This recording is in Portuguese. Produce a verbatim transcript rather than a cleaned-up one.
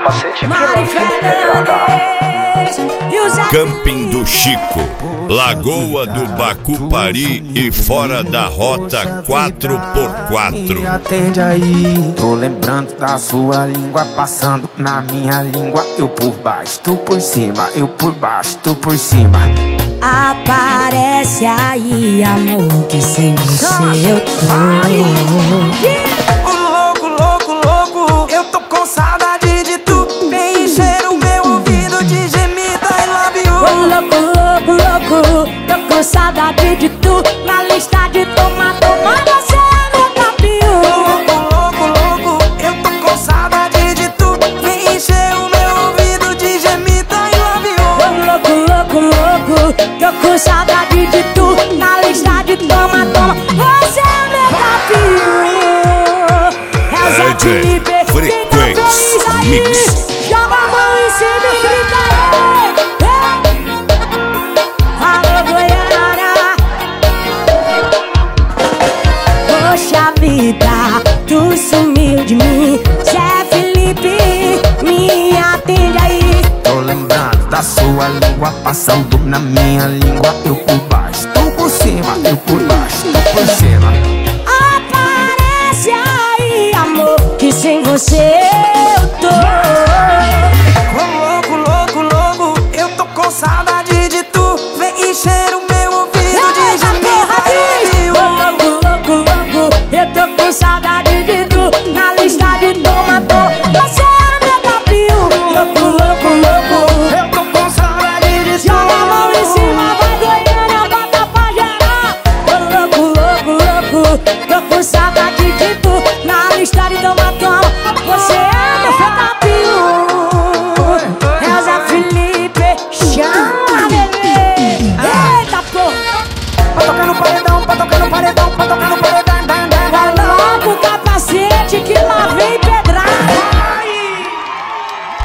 capacete Mari Fernandes e o Zé Camping do Chico, Lagoa do Bacupari e fora da rota quatro por quatro. Me atende aí. Tô lembrando da sua língua passando na minha língua. Eu por baixo, tu por cima. Eu por baixo, tu por cima. Aparece aí, amor, que sem você eu tô. Ô louco, louco, louco, eu tô com saudade de tu. Vem encher o meu ouvido de gemida I love you. Ô louco, louco, louco, tô com saudade de tu. Na lista de toma, toma, você é meu campeão. Louco, louco, louco, eu tô com saudade de tu. Vem encher o meu ouvido de gemida I love you. Ô louco, louco, louco, tô com saudade de tu. Na lista de toma, toma, você é meu campeão. É o Zé D J Felipe, quem tá feliz aí? Mix. Joga a mão em cima e grita aí. Alô, Goiânia. Poxa vida, tu sumiu de mim. Zé Felipe, me atende aí. Tô lembrando da sua língua passando na minha língua. Eu por baixo, tu por cima. Eu por baixo, tu por cima. Aparece aí, amor, que sem você eu tô. Ô louco, louco, louco, eu tô com saudade de tu. Vem encher o meu ouvido de gemida. Ô louco, louco, louco, eu tô com saudade de tu. Na lista de toma, toma, você é meu campeão. Louco, louco, louco, Eu tô com saudade de tu. joga a mão em cima, vai Goiânia, bota pra gerar. Ô louco, louco, louco, tô com saudade de tu. Na lista de toma, toma, você